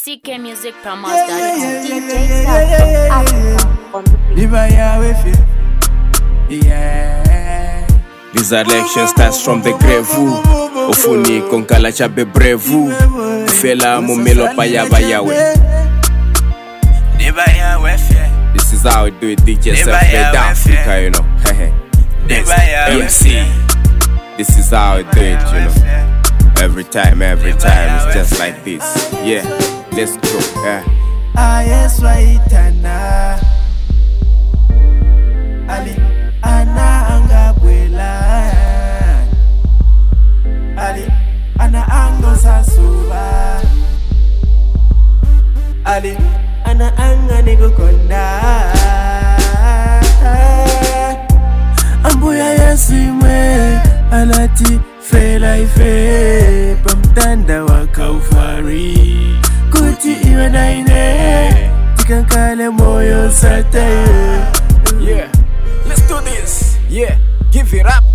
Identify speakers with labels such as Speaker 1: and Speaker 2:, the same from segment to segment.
Speaker 1: This election starts from the grave. Ofuni konkala chabe brevu. Ufela mumelo payaba yawe. This is how we do it, DJ Self-Made Africa, you know. MC. This is how we do it, you know. Every time, it's just like this. Yeah, let's go. Yeah.
Speaker 2: Ali ana angabwela Ali ana ango sasuba Ali ana anga nigukonda Ambuya yasimwe alati fela ife pamtanda wa kaufari kuti iwe naine tikankale moyo sate.
Speaker 1: Yeah, let's do this. Yeah, give it up.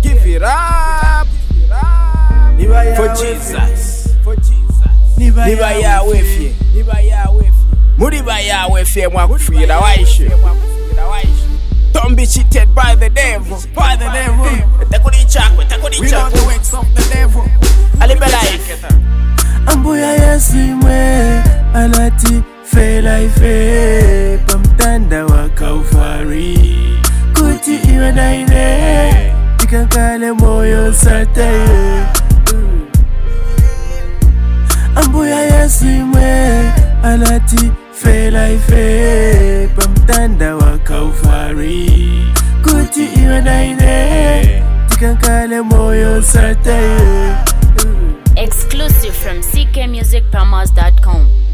Speaker 1: For Jesus. Niba ya wefye. Muriba ya wefye mwakufira waishe. Don't be cheated by the devil. We know the works of the devil.
Speaker 2: Ambuya yasimwe alati fela ife pamtanda wa kaufari kuti iwe naine tikankale moyo sate. Ambuya yasimwe alati fela ife pamtanda wa kaufari kuti iwe naine tikankale moyo sate.
Speaker 3: Exclusive from ckmusicpromos.com.